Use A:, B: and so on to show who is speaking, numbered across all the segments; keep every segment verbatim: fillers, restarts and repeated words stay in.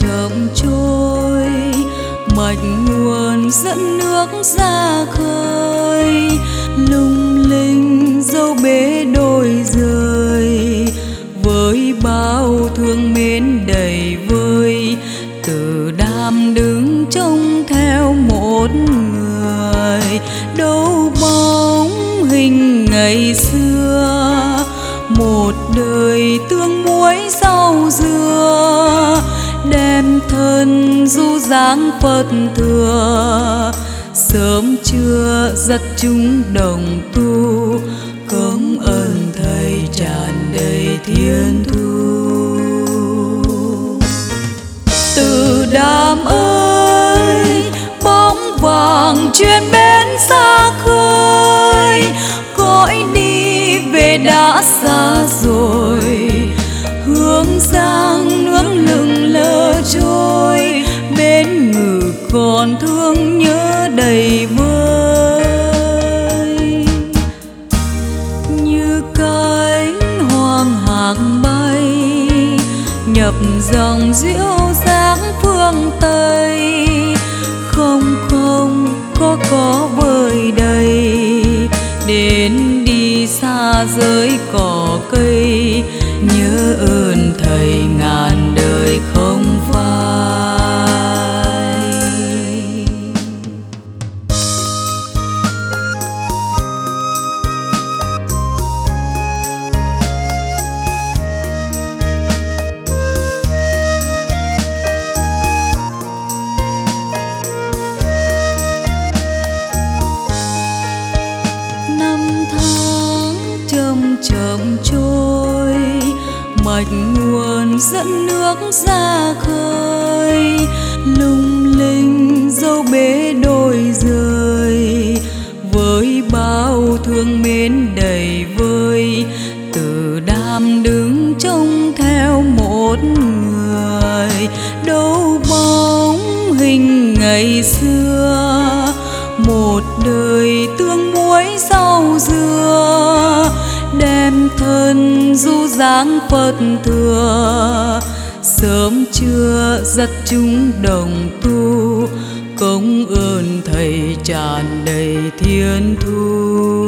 A: chậm trôi, mạch nguồn dẫn nước ra khơi, lung linh dâu bế đôi rời, với bao thương mến đầy vơi. Từ đám đứng trông theo một người, đâu bóng hình ngày xưa, một đời tương muối rau dưa, đem thân du dáng Phật thừa. Sớm trưa dắt chúng đồng tu, cống ơn Thầy tràn đầy thiên thu. Từ đám ơi bóng vàng chuyên bến xa khơi, cõi đi về đã xa rồi, hướng sang nước lừng lơ trôi, bên ngự còn thương nhớ đầy vơi. Như cánh hoang hạc bay, nhập dòng diễu dáng phương Tây, không không có có vơi đầy, đến đi xa giới cỏ cây, nhớ ơn Thầy ngàn đời không phai. Năm tháng chậm chậm trôi, mạch nguồn dẫn nước ra khơi, lung linh dâu bế đôi rời, với bao thương mến đầy vơi. Từ đám đứng trông theo một người, đâu bóng hình ngày xưa, một đời tương muối rau dưa, đem thân du dáng Phật thừa. Sớm trưa dắt chúng đồng tu, cống ơn Thầy tràn đầy thiên thu.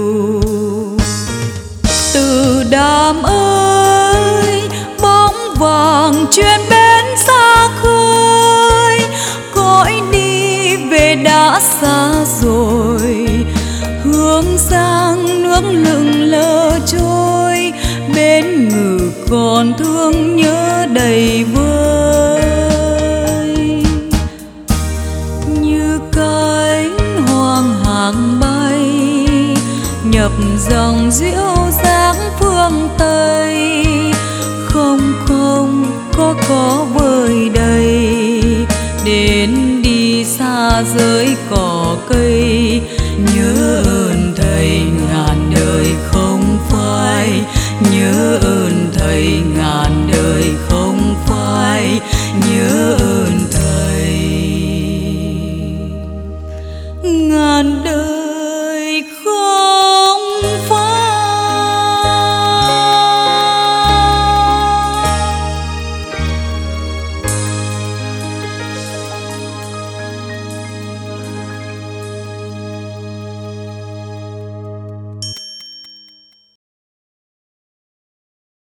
A: Từ đám ơi bóng vàng chuyên bến xa khơi, cõi đi về đã xa rồi, hướng sang nước lừng lơ trôi, bên ngự còn thương nhớ đầy vơi. Như cánh hoang hạc bay, nhập dòng diễu dáng phương Tây, không không có có vơi đầy, đến đi xa giới cỏ cây,